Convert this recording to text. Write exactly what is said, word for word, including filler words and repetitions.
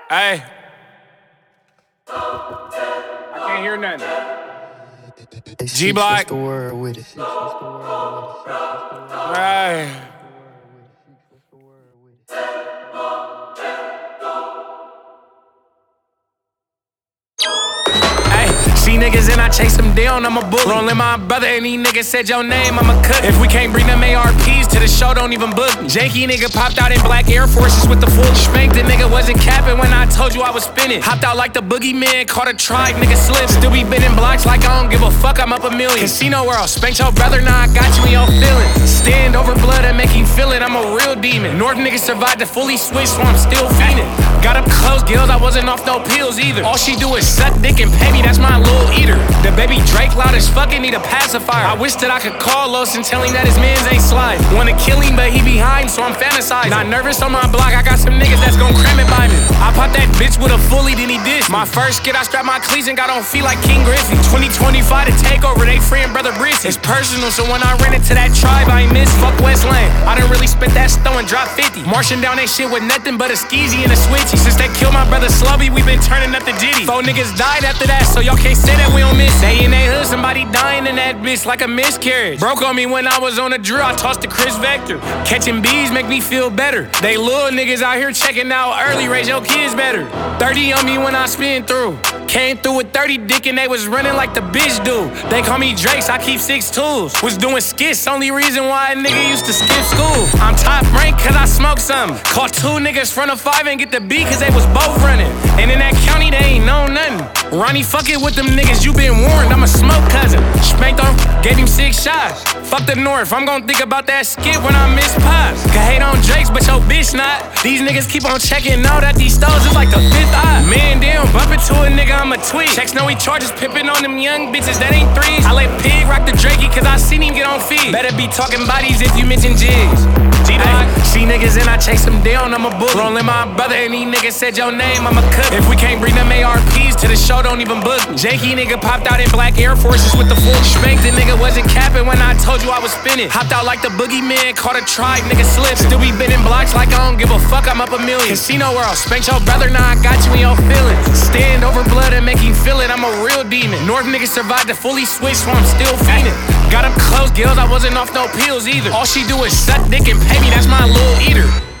Hey. I can't hear nothing. G-Block. Hey. See niggas and I chase them down, I'm a bully. Rollin' my brother and these niggas said your name, I'm a cook. If we can't bring them A R Ps to the show, don't even book me. Janky nigga popped out in black Air Forces with the full spank. The nigga wasn't capping when I told you I was spinning. Hopped out like the boogeyman, caught a tribe, nigga slip. Still be bending blocks like I don't give a fuck, I'm up a million. Casino world, spanked your brother, now I got you in your feelings. Stand over blood and make him feel it, I'm a real demon. North niggas survived to fully switch, so I'm still fiending. Got up close, girls, I wasn't off no pills either. All she do is suck dick and pay me, that's my little eater. The baby Drake loud as fucking need a pacifier. I wish that I could call Los and tell him that his mans ain't slide. Wanna kill him, but he behind, so I'm fantasizing. Not nervous on my block, I got some niggas that's gon' cram it by me. I popped that bitch with a fully, then he dissed me. My first skit, I strapped my cleats and got on feet like King Griffey. twenty twenty-five to take over, they friend brother Briss. It's personal, so when I ran into that tribe, I ain't miss. Fuck Westland. I done really spent that stone and dropped fifty. Marching down that shit with nothing but a skeezy and a switchy. Since they killed my brother Slubby, we been turning up the jitty. Four niggas died after that, so y'all can't say that we don't miss. They in they hood, somebody dying in that bitch like a miscarriage. Broke on me when I was on the drill, I tossed the Chris Vector. Catching bees make me feel better. They little niggas out here checking out early, raise your kids better. thirty on me when I spin through. Came through with thirty dick and they was running like the bitch do. They call me Drakes, I keep six tools. Was doing skits, only reason why a nigga used to skip school. I'm top ranked cause I smoke something. Caught two niggas front of five and get the beat cause they was both running. And in that county they ain't know nothing. Ronnie fucking with them niggas, you been warned, I'm a smoke cousin. Spanked on, gave him six shots. Fuck the North, I'm gon' think about that skit when I miss pops. Can hate on Drakes, but your bitch not. These niggas keep on checking out at these stores, it's like the fifth eye. Man down, bump into a nigga, I'm a tweet. Checks know he charges, pippin' on them young bitches, that ain't threes. I let Pig rock the Drakey, cause I seen him get on feed. Better be talking bodies if you mention jigs. G-Block. See niggas and I chase them down, I'm a bully. Rollin' my brother and these niggas said your name, I'm a cook. If we can't bring them A R Ps to the show, don't even book me. Janky nigga popped out in black Air Forces with the full spank. The nigga wasn't capping when I told you I was spinning. Hopped out like the boogeyman, caught a tribe, nigga slip. Still be bending blocks like I don't give a fuck, I'm up a million. Casino world, spanked your brother, now I got you in your feelings. Stand over blood and make him feel it, I'm a real demon. North niggas survived to fully switch, so I'm still fiending. Got up close, girls, I wasn't off no pills either. All she do is suck dick and pay me, that's my little eater.